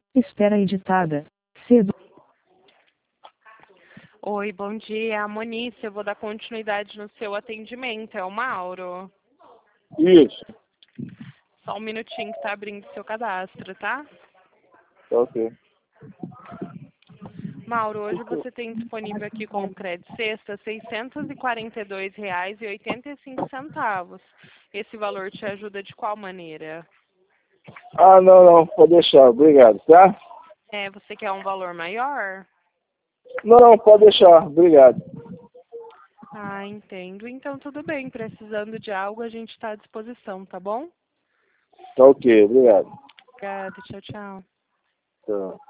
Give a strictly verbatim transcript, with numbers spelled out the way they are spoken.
Espera editada. Cedo. Oi, bom dia. É a Monice, eu vou dar continuidade no seu atendimento. É o Mauro? Isso. Só um minutinho que tá abrindo seu cadastro, tá? Tá ok. Mauro, hoje você tem disponível aqui como crédito sexta seiscentos e quarenta e dois reais e oitenta e cinco centavos. Esse valor te ajuda de qual maneira? Ah, não, não. Pode deixar. Obrigado, tá? É, você quer um valor maior? Não, não. Pode deixar. Obrigado. Ah, entendo. Então tudo bem. Precisando de algo, a gente está à disposição, tá bom? Tá ok. Obrigado. Obrigada. Tchau, tchau. Tá.